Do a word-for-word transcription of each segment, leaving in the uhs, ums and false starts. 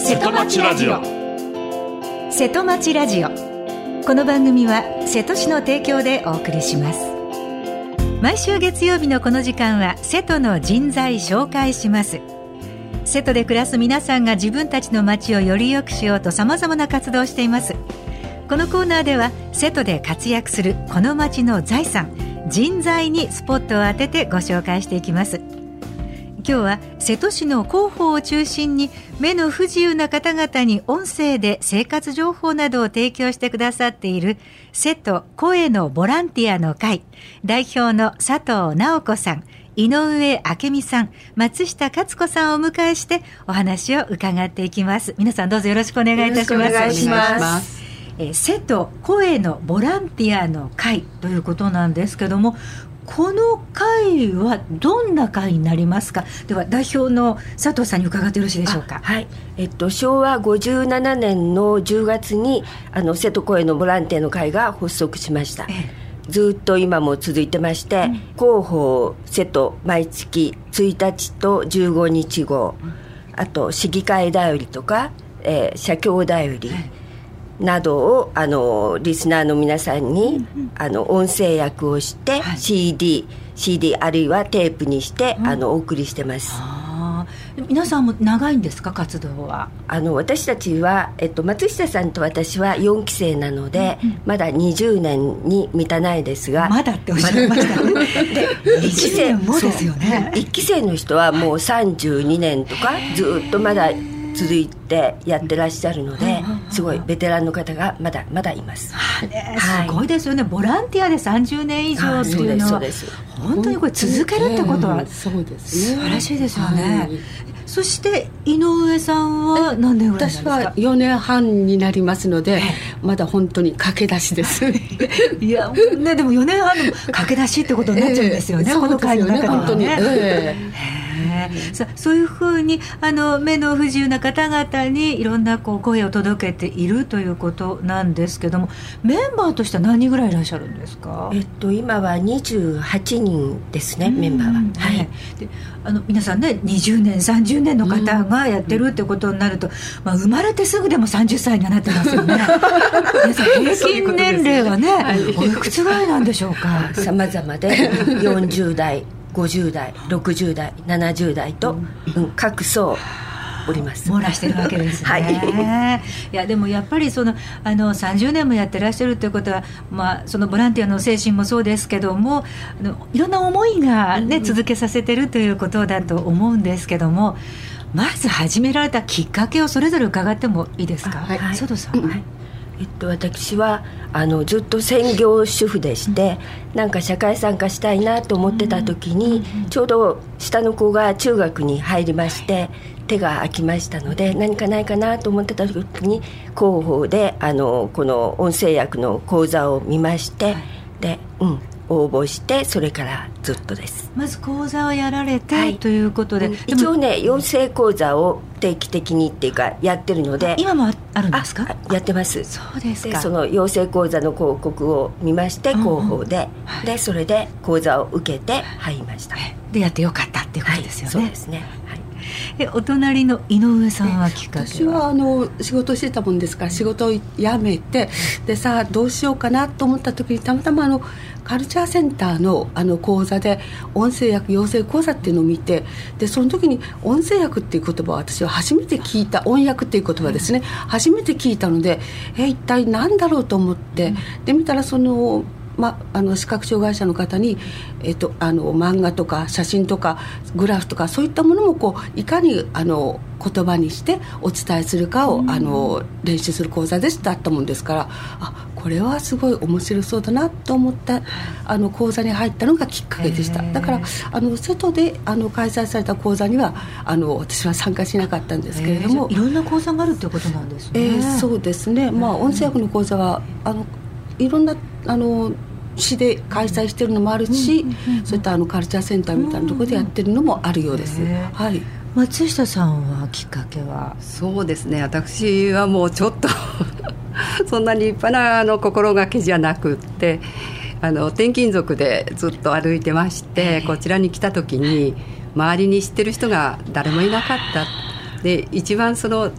瀬戸町ラジオ。 瀬戸町ラジオ、この番組は瀬戸市の提供でお送りします。毎週月曜日のこの時間は瀬戸の人材紹介します。瀬戸で暮らす皆さんが自分たちの町をより良くしようと様々な活動をしています。このコーナーでは瀬戸で活躍するこの町の財産、人材にスポットを当ててご紹介していきます。今日は瀬戸市の広報を中心に目の不自由な方々に音声で生活情報などを提供してくださっている瀬戸声のボランティアの会代表の佐藤直子さん、井上明美さん、松下勝子さんをお迎えしてお話を伺っていきます。皆さんどうぞよろしくお願いいたします。 よろしくお願いします。 えー、瀬戸声のボランティアの会ということなんですけども、この会はどんな会になりますか。では代表の佐藤さんに伺ってよろしいでしょうか。 はい、えっと、しょうわごじゅうななねんのじゅうがつにあの瀬戸声のボランティアの会が発足しました。ええ、ずっと今も続いてまして、うん、広報瀬戸毎月ついたちとじゅうごにち号、うん、あと市議会だよりとか、えー、社協だより、はいなどをあのリスナーの皆さんに、うんうん、あの音声訳をして、はい、シーディー、シーディー あるいはテープにして、うん、あのお送りしてます。 あ、皆さんも長いんですか、活動は。 あの私たちは、えっと、松下さんと私はよんきせいなので、うんうん、まだにじゅうねんに満たないですが、 まだっておっしゃいましたねでいちねんもですよね。 いっきせいの人はもうさんじゅうにねんとかずっとまだ続いてやってらっしゃるので、すごいベテランの方がまだまだいます。 はあ、すごいですよね。ボランティアでさんじゅうねん以上っていうのは本当にこれ続けるってことは素晴らしいですよね。はい、そして井上さんは何年ぐらいなんですか。 私はよねんはんになりますので、まだ本当に駆け出しですいや、ね、でもよねんはんでも駆け出しってことになっちゃうんですよね、えー、この会の中ではね。本当に、えーさそういうふうにあの目の不自由な方々にいろんなこう声を届けているということなんですけども、メンバーとしては何人ぐらいいらっしゃるんですか。 えっと、今はにじゅうはちにんですね、メンバーは。はい、 であの皆さんね、にじゅうねんさんじゅうねんの方がやってるってことになると、まあ、生まれてすぐでもさんじゅっさいにはなってますよね皆さん平均年齢はね、おいくつぐらいなんでしょうか。 さまざまでよんじゅうだいごじゅうだいろくじゅうだいななじゅうだいと、うん、各層おります。 網羅してるわけですね、はい、いやでもやっぱりそのあのさんじゅうねんもやってらっしゃるということは、まあ、そのボランティアの精神もそうですけども、あのいろんな思いが、ね、続けさせてるということだと思うんですけども、まず始められたきっかけをそれぞれ伺ってもいいですか。はい、佐藤さん、はいえっと、私はあのずっと専業主婦でして、うん、なんか社会参加したいなと思ってた時に、うん、ちょうど下の子が中学に入りまして、手が空きましたので何かないかなと思ってた時に広報であのこの音声訳の講座を見まして、はい、で、うん、応募してそれからずっとです。 まず講座をやられて、はい、ということで、うん、 一応ね養成講座を定期的にっていうかやってるので。 今もあるんですか。 やってます。 そうですか。 でその養成講座の広告を見まして、うんうん、広報で、はい、でそれで講座を受けて入りました。 でやってよかったっていうことですよね。 はい、そうですね、はい。 えお隣の井上さんはきっかけは。 私はあの仕事してたもんですから、仕事を辞めて、でさあどうしようかなと思った時にたまたまあのカルチャーセンター の, あの講座で音声訳養成講座っていうのを見て、でその時に音声訳っていう言葉を私は初めて聞いた、音訳っていう言葉ですね、初めて聞いたので、え一体何だろうと思って、で見たらそのま、あの視覚障害者の方に、えっと、あの漫画とか写真とかグラフとかそういったものもこういかにあの言葉にしてお伝えするかを、うん、あの練習する講座ですってあったもんですから、あこれはすごい面白そうだなと思ってあの講座に入ったのがきっかけでした。だからあの瀬戸であの開催された講座にはあの私は参加しなかったんですけれども、 いろんな講座があるってことなんですね。 えー、そうですね、まあ、音声訳の講座はあのいろんなあの市で開催してるのもあるし、うんうんうん、そういったあのカルチャーセンターみたいなところでやってるのもあるようです、うんうんはい、 松下さんはきっかけは。 そうですね、私はもうちょっとそんなに立派なあの心がけじゃなくって、あの転勤族でずっと歩いてまして、こちらに来た時に周りに知ってる人が誰もいなかった。で一番その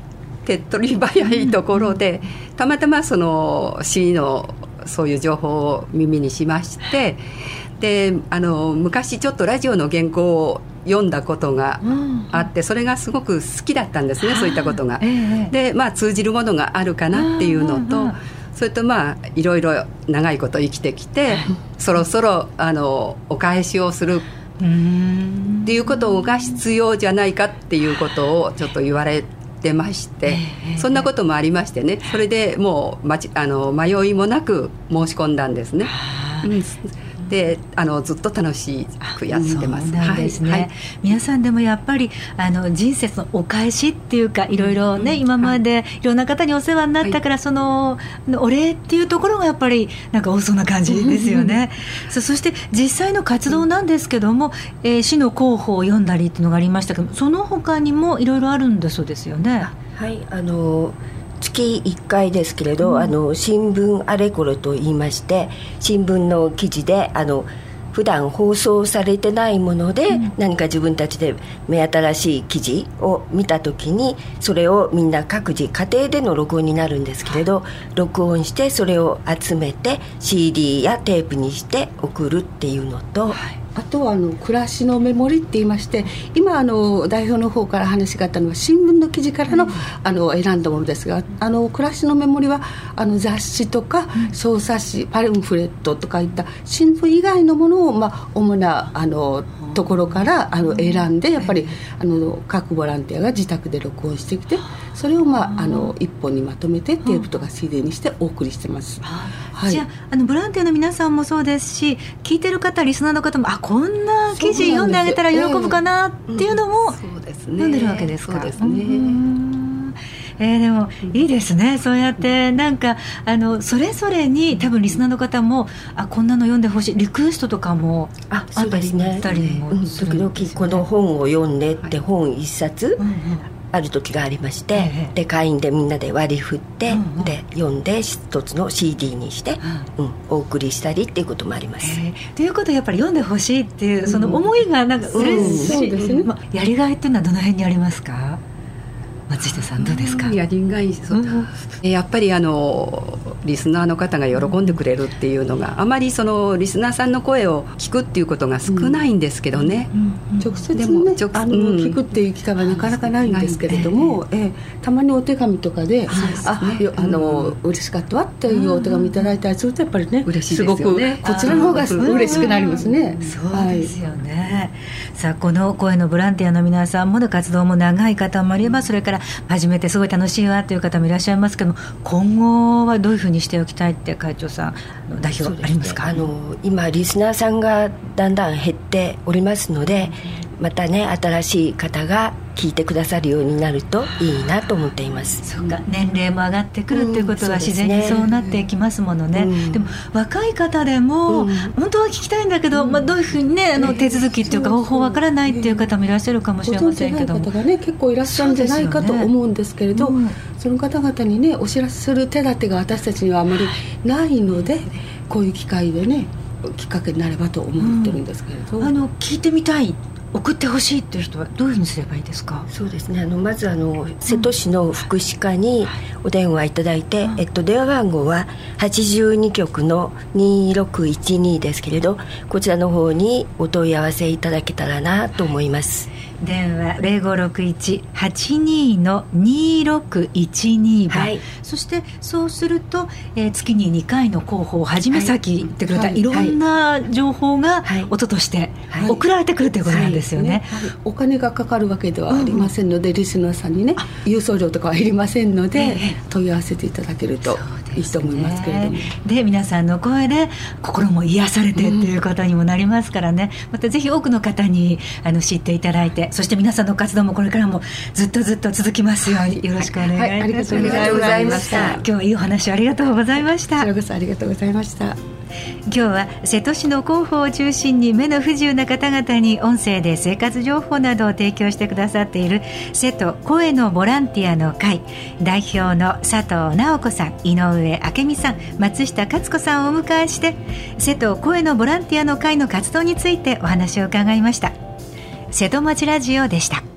手っ取り早いところで、うん、たまたまその市のそういう情報を耳にしまして、であの昔ちょっとラジオの原稿を読んだことがあって、それがすごく好きだったんですね、そういったことが、ええ、で、まあ、通じるものがあるかなっていうのと、それとまあいろいろ長いこと生きてきて、そろそろあのお返しをするっていうことが必要じゃないかっていうことをちょっと言われてまして、そんなこともありましてね、それでもうまちあの迷いもなく申し込んだんですね。うんであのずっと楽しくやってます。 そうなんですね、はいはい、皆さんでもやっぱりあの人生のお返しっていうか、いろいろね、うん、今までいろんな方にお世話になったから、はい、そのお礼っていうところがやっぱりなんか多そうな感じですよね、うん、そ, そして実際の活動なんですけども、うんえー、市の広報を読んだりっていうのがありましたけど、その他にもいろいろあるんだそうですよね。 はいあの月いっかいですけれど、うん、あの新聞あれこれと言いまして、新聞の記事であの普段放送されてないもので、うん、何か自分たちで目新しい記事を見たときに、それをみんな各自家庭での録音になるんですけれど、録音してそれを集めて シーディー やテープにして送るっていうのと、はい、 あとはあの暮らしのメモリって言いまして、今あの代表の方から話があったのは新聞の記事からの、うん、あの選んだものですが、あの暮らしのメモリはあの雑誌とか小冊子、パンフレットとかいった新聞以外のものを、まあ、主なあのところからあの選んで、やっぱりあの各ボランティアが自宅で録音してきて、それを、まあ、あの一本にまとめてテープとか シーディー にしてお送りしてます、 はい、じゃあ、あのボランティアの皆さんもそうですし、聞いてる方、リスナーの方も、あ、こんな記事読んであげたら喜ぶかなっていうのも読んでるわけですか。 そうですね、 えー、でもいいですね、そうやってなんかあのそれぞれに多分リスナーの方も、あ、こんなの読んでほしい、リクエストとかもあったりしたりもするんですよね。 時々この本を読んでって本一冊、はい、ある時がありまして、ええ、で会員でみんなで割り振って、うんうん、で読んで一つの シーディー にして、うんうん、お送りしたりっていうこともあります、 えー、ということはやっぱり読んでほしいっていうその思いがなんか嬉しい、うんうん、そうですね、まあ、やりがいっていうのはどの辺にありますか。松下さんどうですか。 やりがい、そう、うん、やっぱりあのリスナーの方が喜んでくれるっていうのが、あまりそのリスナーさんの声を聞くっていうことが少ないんですけどね、うんうんうん、直接、ね、でも直あの、うん、聞くっていう機会はなかなかないんですけれども、えー、たまにお手紙とかで、あ、ね、あの、うん、嬉しかったわっていうお手紙いただいたりすると、やっぱりね、 嬉しいですよね、 すごくこちらの方が嬉しくなりますね、 うん、そうですよね、はい、さあこの声のボランティアの皆さんも活動も長い方もあれば、それから初めてすごい楽しいわという方もいらっしゃいますけども、今後はどういうふうにしておきたいって会長さん代表ありますか。 あの今リスナーさんがだんだん減っておりますので、またね新しい方が聞いてくださるようになるといいなと思っています。 そうか、年齢も上がってくるっていうことが自然にそうなっていきますものね、うん、でも若い方でも、うん、本当は聞きたいんだけど、うん、まあ、どういうふうにねあの手続きっていうか方法わからないっていう方もいらっしゃるかもしれませんけども、 ご存知ない方がね結構いらっしゃるんじゃないかと思うんですけれど、 そ,、ねうん、その方々にねお知らせする手立てが私たちにはあまりないので、こういう機会でねきっかけになればと思ってるんですけれど、 うん、あの聞いてみたい、送ってほしいという人はどういうふうにすればいいですか。 そうですね、あのまずあの瀬戸市の福祉課にお電話いただいて、うん、えっと、電話番号ははちじゅうにきょくのにろくいちにですけれど、こちらの方にお問い合わせいただけたらなと思います。 電話 ゼロごろくいち はちに にろくいちに 番、はい、そしてそうすると、えー、月ににかいの広報をはじめさっき言ってくれた、はい、いろんな情報が音として送られてくるということなんですよね、はいはいね、 お金がかかるわけではありませんので、うん、リスナーさんにね郵送料とかはいりませんので、えー、問い合わせていただけるといいと思いますけれども、 で皆さんの声で心も癒されてっていうことにもなりますからね、うん、またぜひ多くの方にあの知っていただいて、そして皆さんの活動もこれからもずっとずっと続きますようによろしくお願いいたします、はいはい、ありがとうございました。今日はいいお話ありがとうございました。 こちらこそありがとうございました。 今日は瀬戸市の広報を中心に目の不自由な方々に音声で生活情報などを提供してくださっている瀬戸声のボランティアの会代表の佐藤直子さん、井上明美さん、松下勝子さんをお迎えして、瀬戸声のボランティアの会の活動についてお話を伺いました。瀬戸町ラジオでした。